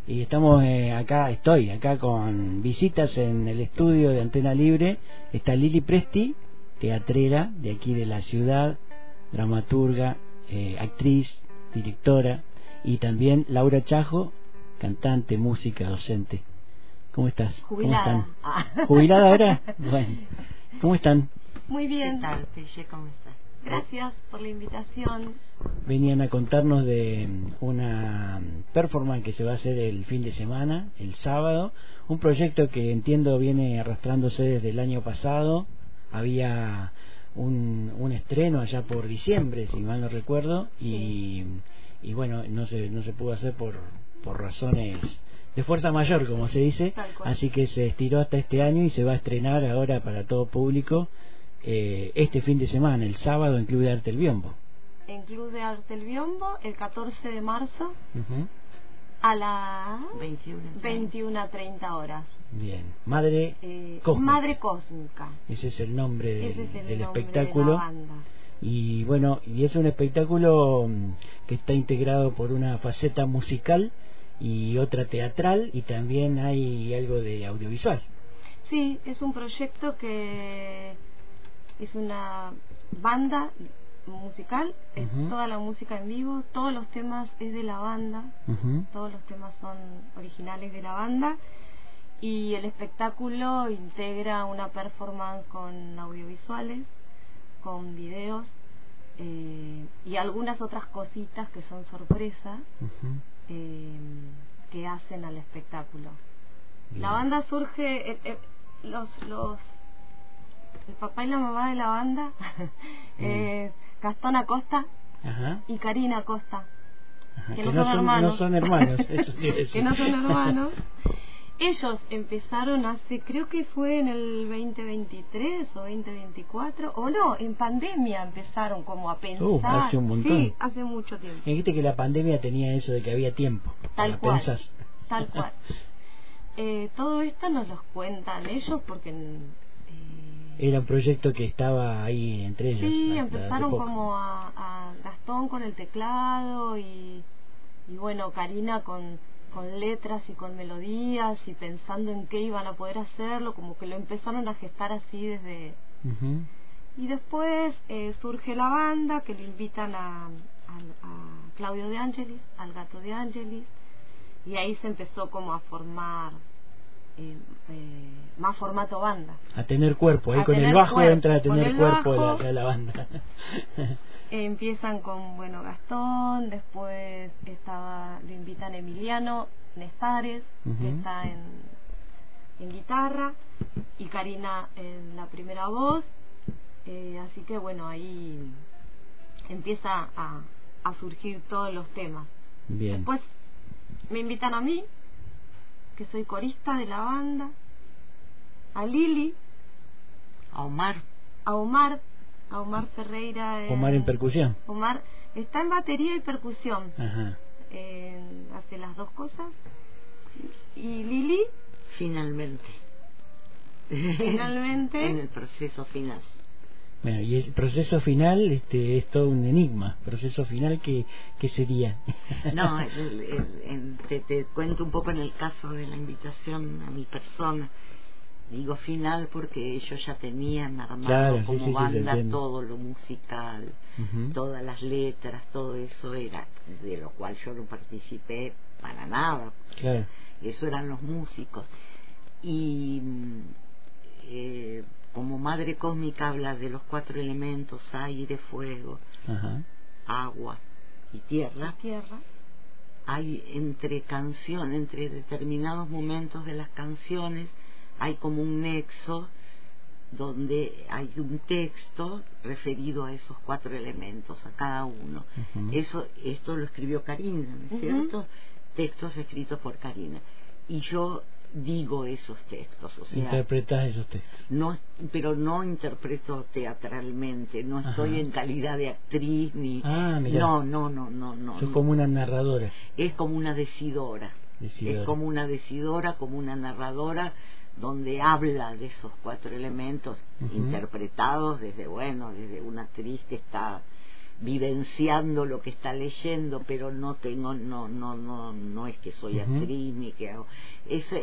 y estamos estoy acá con visitas en el estudio de Antena Libre. Está Lili Presti, teatrera de aquí de la ciudad, dramaturga, actriz, directora, y también Laura Chajo, cantante, música, docente. ¿Cómo estás? Jubilada. ¿Cómo están? ¿Jubilada ahora? Bueno, ¿cómo están? Muy bien. ¿Qué tal, Pelle? ¿Cómo estás? Gracias por la invitación. Venían a contarnos de una performance que se va a hacer el fin de semana, el sábado, un proyecto que entiendo viene arrastrándose desde el año pasado. Había un estreno allá por diciembre, si mal no recuerdo, y bueno, no se pudo hacer por razones de fuerza mayor, como se dice, así que se estiró hasta este año y se va a estrenar ahora para todo público este fin de semana, el sábado, en Club de Arte El Biombo. En Club de Arte El Biombo, el 14 de marzo, a las 21:30 horas. Bien, Madre Cósmica. Madre Cósmica. Ese es el nombre del nombre espectáculo. de la banda. Y bueno, y es un espectáculo que está integrado por una faceta musical y otra teatral, y también hay algo de audiovisual. Sí, es un proyecto que es una banda musical, es toda la música en vivo, todos los temas es de la banda, todos los temas son originales de la banda, y el espectáculo integra una performance con audiovisuales, con videos y algunas otras cositas que son sorpresas que hacen al espectáculo. Bien. La banda surge, el papá y la mamá de la banda Gastón Acosta y Karina Acosta, que no son hermanos. No son hermanos, eso quiere decir. Que no son hermanos. Ellos empezaron creo que fue en el 2023 o 2024, o no, en pandemia empezaron como a pensar. Hace un montón. Sí, hace mucho tiempo. Me dijiste que la pandemia tenía eso de que había tiempo. Tal cual. Pensar. Tal cual. Todo esto nos los cuentan ellos porque era un proyecto que estaba ahí entre ellos. Sí, empezaron como a Gastón con el teclado y bueno, Karina con letras y con melodías y pensando en qué iban a poder hacerlo, como que lo empezaron a gestar así desde... Y después surge la banda, que le invitan a Claudio De Angelis, al gato De Angelis, y ahí se empezó como a formar más formato banda, a tener cuerpo, ahí con el bajo entra a tener cuerpo la banda. Empiezan con Gastón, después lo invitan Emiliano Nestares, que está en guitarra, y Karina en la primera voz, así que ahí empieza a surgir todos los temas. Bien. Después me invitan a mí, que soy corista de la banda, a Lili, a Omar Ferreira. Omar en percusión. Omar está en batería y percusión. Hace las dos cosas. Y Lili finalmente en el proceso final. Bueno, y el proceso final es todo un enigma. Proceso final, ¿qué sería? No, te cuento un poco en el caso de la invitación a mi persona. Digo final porque ellos ya tenían armado como banda todo lo musical, todas las letras, todo eso era, de lo cual yo no participé para nada. Claro. Eso eran los músicos. Y como Madre Cósmica habla de los 4 elementos, aire, fuego, agua y tierra. Hay entre determinados momentos de las canciones, hay como un nexo donde hay un texto referido a esos 4 elementos, a cada uno. Esto lo escribió Karina, ¿no es cierto? Textos escritos por Karina. Y yo digo esos textos, o sea, interpretas esos textos. No, pero no interpreto teatralmente, no estoy en calidad de actriz ni no. Sos como una narradora. Es como una decidora. Es como una decidora, como una narradora, donde habla de esos 4 elementos interpretados desde una actriz que está vivenciando lo que está leyendo, pero no es que soy actriz ni que hago. Esa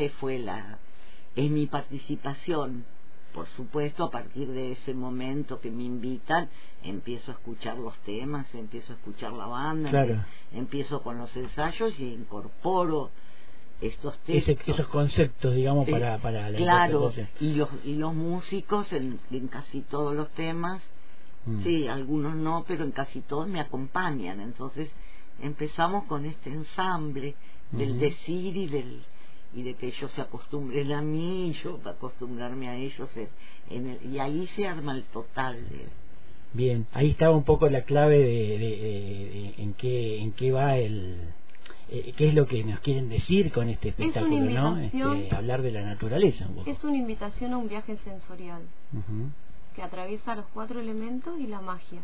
es mi participación. Por supuesto, a partir de ese momento que me invitan, empiezo a escuchar los temas, empiezo a escuchar la banda, claro. Empiezo con los ensayos y incorporo estos textos, esos conceptos, digamos, para la claro, y los músicos en casi todos los temas, sí, algunos no, pero en casi todos me acompañan. Entonces empezamos con este ensamble del decir y de que ellos se acostumbren a mí y yo acostumbrarme a ellos y ahí se arma el total Bien, ahí estaba un poco la clave de en qué va qué es lo que nos quieren decir con este espectáculo, ¿no? Hablar de la naturaleza un poco. Es una invitación a un viaje sensorial que atraviesa los 4 elementos y la magia.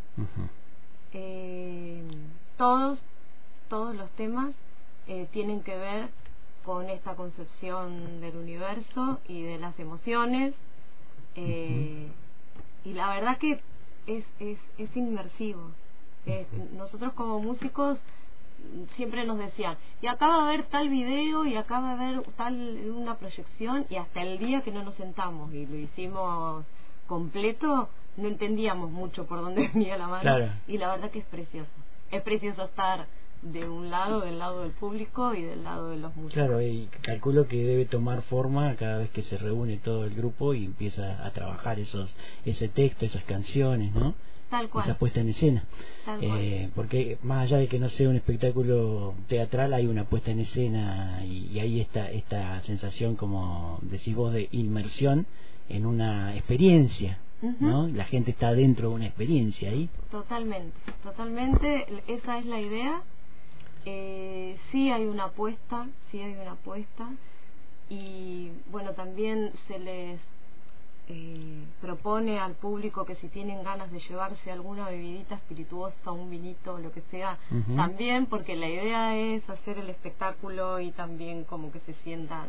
Todos los temas tienen que ver con esta concepción del universo y de las emociones, y la verdad que es inmersivo. Nosotros como músicos siempre nos decían, y acá va a haber tal video, y acá va a haber una proyección, y hasta el día que no nos sentamos y lo hicimos completo, no entendíamos mucho por dónde venía la mano. Claro. Y la verdad que es precioso estar del lado del público y del lado de los músicos. Claro, y calculo que debe tomar forma cada vez que se reúne todo el grupo y empieza a trabajar ese texto, esas canciones, ¿no? Tal cual. Esa puesta en escena. Porque más allá de que no sea un espectáculo teatral, hay una puesta en escena y hay esta sensación, como decís vos, de inmersión en una experiencia, ¿no? La gente está dentro de una experiencia ahí. Totalmente, esa es la idea. Sí hay una apuesta, y bueno, también se les propone al público que si tienen ganas de llevarse alguna bebidita espirituosa, un vinito, lo que sea, también, porque la idea es hacer el espectáculo y también como que se sientan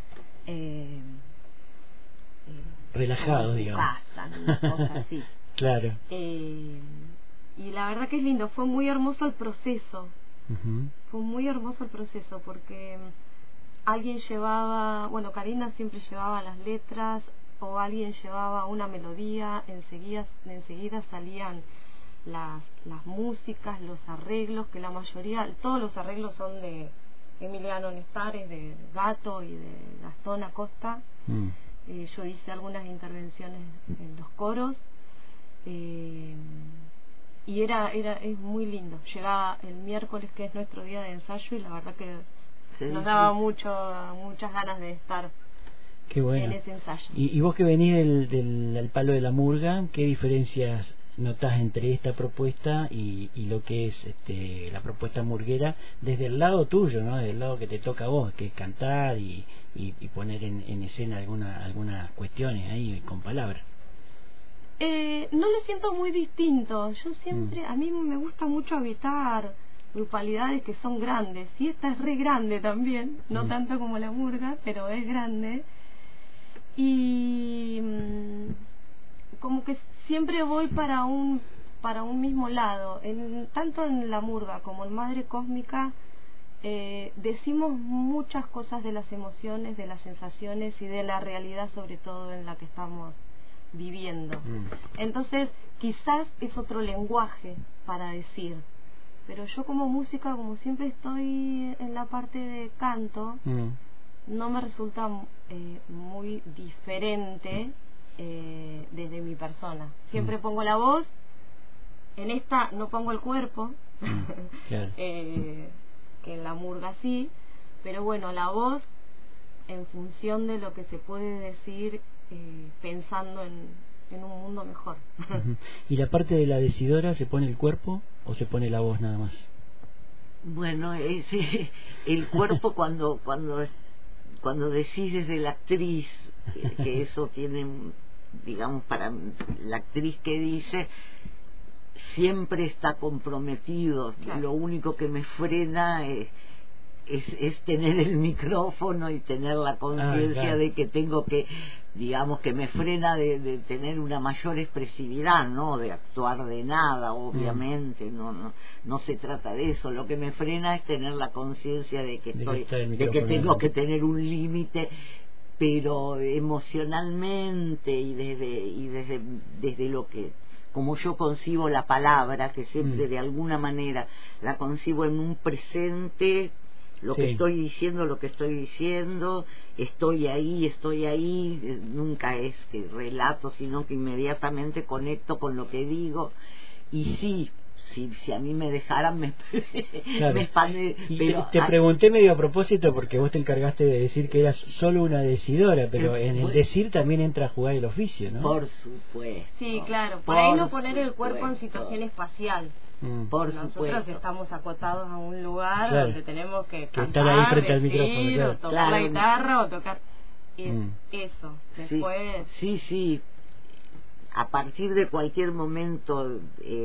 relajados, digamos, casa, una cosa así. Claro. Y la verdad que es lindo, fue muy hermoso el proceso. Fue muy hermoso el proceso porque alguien llevaba, Karina siempre llevaba las letras, o alguien llevaba una melodía, enseguida salían las músicas, los arreglos, que la mayoría, todos los arreglos son de Emiliano Nestares, de Gato y de Gastón Acosta. Yo hice algunas intervenciones en los coros, y es muy lindo. Llegaba el miércoles, que es nuestro día de ensayo, y la verdad que nos daba muchas ganas de estar. Qué bueno. En ese ensayo. Y vos que venís del palo de la murga, ¿qué diferencias notás entre esta propuesta y lo que es la propuesta murguera desde el lado tuyo, ¿no? Del lado que te toca a vos, que es cantar y poner en escena algunas cuestiones ahí con palabras? No lo siento muy distinto. Yo siempre, a mí me gusta mucho habitar grupalidades que son grandes, y esta es re grande también, no tanto como la murga, pero es grande, y como que siempre voy para un mismo lado. Tanto en la murga como en Madre Cósmica decimos muchas cosas de las emociones, de las sensaciones y de la realidad, sobre todo en la que estamos viviendo. Entonces quizás es otro lenguaje para decir, pero yo como música, como siempre estoy en la parte de canto, no me resulta muy diferente desde mi persona. Siempre pongo la voz, en esta no pongo el cuerpo, claro. Que en la murga sí, pero bueno, la voz en función de lo que se puede decir, pensando en un mundo mejor. ¿Y la parte de la decidora, se pone el cuerpo o se pone la voz nada más? Bueno, el cuerpo cuando decís de la actriz, que eso tiene, digamos, para la actriz que dice, siempre está comprometido. Claro. Lo único que me frena es tener el micrófono y tener la conciencia claro. de que tengo que, digamos, que me frena de tener una mayor expresividad, no de actuar de nada, obviamente, no se trata de eso. Lo que me frena es tener la conciencia de que tengo que tener un límite, pero emocionalmente y desde lo que, como yo concibo la palabra, que siempre de alguna manera la concibo en un presente, lo que estoy diciendo, estoy ahí, nunca es que relato, sino que inmediatamente conecto con lo que digo. Y sí, si a mí me dejaran me expande. Pero te pregunté medio a propósito porque vos te encargaste de decir que eras solo una decidora, pero en el decir también entra a jugar el oficio, ¿no? Por supuesto. Sí, claro, por ahí no poner el cuerpo en situación espacial. Nosotros estamos acotados a un lugar donde tenemos que cantar, estar ahí frente al micrófono, o tocar la guitarra o tocar eso. Después sí, a partir de cualquier momento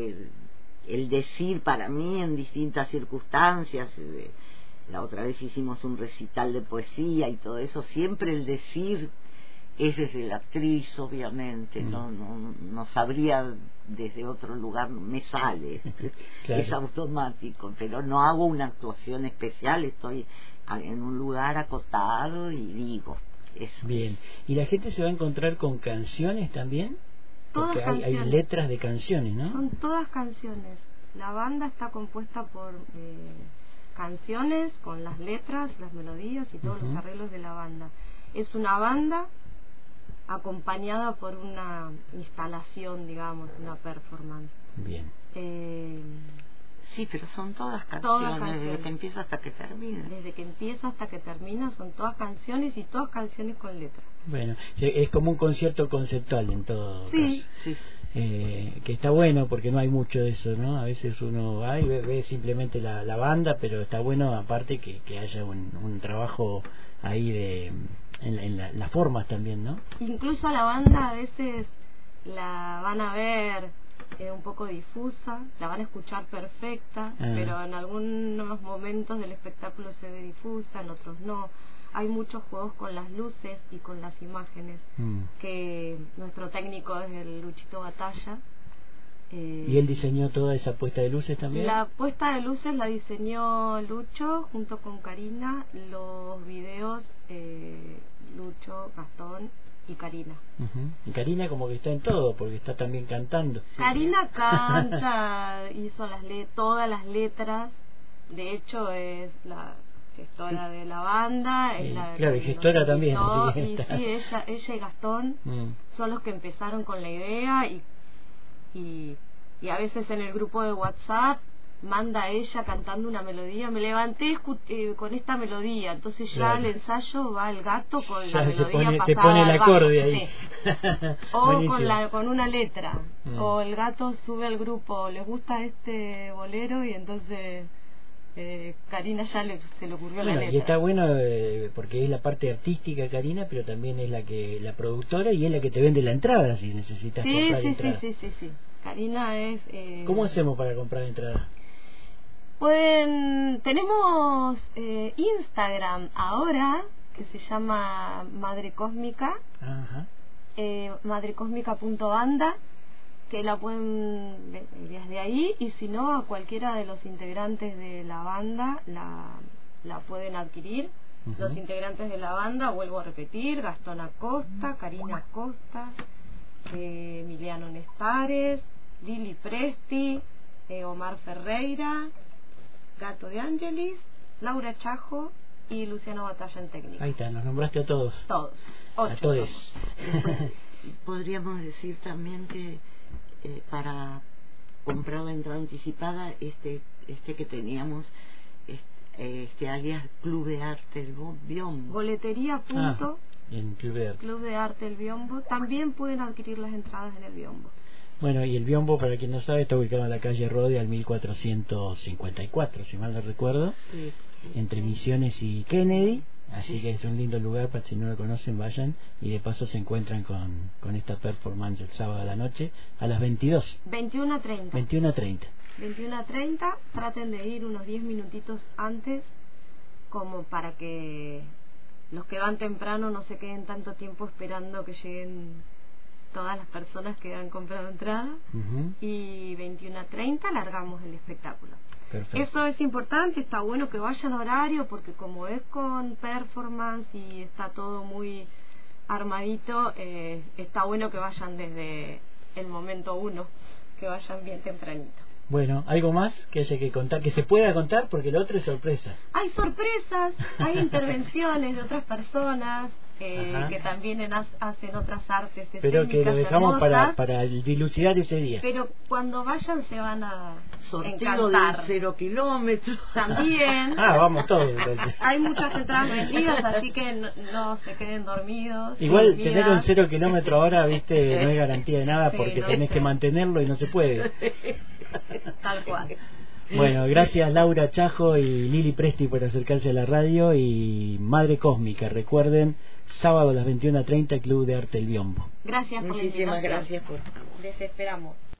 el decir para mí en distintas circunstancias, la otra vez hicimos un recital de poesía y todo eso, siempre el decir es desde la actriz, obviamente, no sabría desde otro lugar, me sale, claro. Es automático, pero no hago una actuación especial, estoy en un lugar acotado y digo eso. Bien, ¿y la gente se va a encontrar con canciones también? Porque hay letras de canciones, ¿no? Son todas canciones. La banda está compuesta por canciones con las letras, las melodías y todos los arreglos de la banda. Es una banda acompañada por una instalación, digamos, una performance. Bien. Sí, pero son todas canciones, desde que empieza hasta que termina. Desde que empieza hasta que termina son todas canciones y todas canciones con letras. Bueno, es como un concierto conceptual en todo caso. Sí. Que está bueno porque no hay mucho de eso, ¿no? A veces uno va y ve simplemente la banda, pero está bueno aparte que haya un trabajo ahí en las formas también, ¿no? Incluso la banda a veces la van a ver un poco difusa, la van a escuchar perfecta, pero en algunos momentos del espectáculo se ve difusa, en otros no. Hay muchos juegos con las luces y con las imágenes, que nuestro técnico es el Luchito Batalla. ¿Y él diseñó toda esa puesta de luces también? La puesta de luces la diseñó Lucho junto con Karina, los videos Lucho, Gastón y Karina. Y Karina como que está en todo, porque está también cantando. Karina canta, hizo todas las letras, de hecho es la gestora de la banda, claro, y gestora también, así que y ella y Gastón son los que empezaron con la idea y a veces en el grupo de WhatsApp manda ella cantando una melodía, me levanté con esta melodía, entonces ya al ensayo va el gato con la melodía pasada, se pone el acorde ahí. O con una letra, o el gato sube al grupo, les gusta este bolero y entonces Karina ya se le ocurrió la letra. Y está bueno porque es la parte artística Karina, pero también es la productora y es la que te vende la entrada si necesitas comprar entrada. Sí. Karina es... ¿Cómo hacemos para comprar entrada? Tenemos Instagram ahora que se llama Madre Cósmica, madrecósmica.banda, que la pueden ver desde ahí, y si no, a cualquiera de los integrantes de la banda la pueden adquirir. Los integrantes de la banda, vuelvo a repetir: Gastón Acosta, Karina Acosta, Emiliano Nestares, Lili Presti, Omar Ferreira, Gato de Ángelis, Laura Chajo y Luciano Batalla en técnica. Ahí está, nos nombraste a todos. Todos. 8 a todos. Podríamos decir también que para comprar la entrada anticipada, este que teníamos, alias Club de Arte El Biombo. Boletería. En Club de Arte El Biombo. También pueden adquirir las entradas en el Biombo. Bueno, y el Biombo, para quien no sabe, está ubicado en la calle Rode al 1454, si mal no recuerdo, entre Misiones y Kennedy. Así que es un lindo lugar para, si no lo conocen, vayan y de paso se encuentran con esta performance el sábado a la noche a las 22. 21:30. 21:30. Traten de ir unos 10 minutitos antes como para que los que van temprano no se queden tanto tiempo esperando que lleguen todas las personas que han comprado entrada. Y 21:30 largamos el espectáculo. Perfecto. Eso es importante, está bueno que vayan a horario, porque como es con performance y está todo muy armadito, está bueno que vayan desde el momento 1, que vayan bien tempranito. Bueno, ¿algo más que haya que contar, que se pueda contar? Porque lo otro es sorpresa. Hay sorpresas, hay intervenciones de otras personas que también hacen otras artes escénicas. Pero que lo dejamos hermosas, para dilucidar ese día. pero cuando vayan se van a sorteo encantar. de 0 kilómetros. También. Vamos todos entonces. Hay muchas entradas vendidas, así que no se queden dormidos. Igual tener un 0 kilómetro ahora, viste, no es garantía de nada, porque tenés que mantenerlo y no se puede. Tal cual. Bueno, gracias Laura Chajo y Lili Presti por acercarse a la radio, y Madre Cósmica, recuerden, sábado a las 21:30, Club de Arte El Biombo. Gracias por la invitación. Muchísimas gracias por... Les esperamos.